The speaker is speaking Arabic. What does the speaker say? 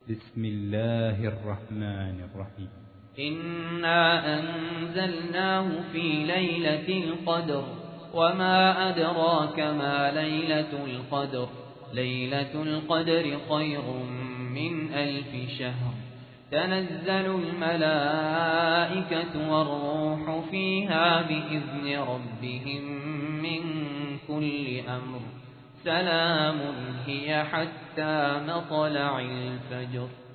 بسم الله الرحمن الرحيم. إنا أنزلناه في ليلة القدر وما أدراك ما ليلة القدر ليلة القدر خير من 1000 شهر تنزل الملائكة والروح فيها بإذن ربهم من كل أمر سلام هي حتى مطلع الفجر.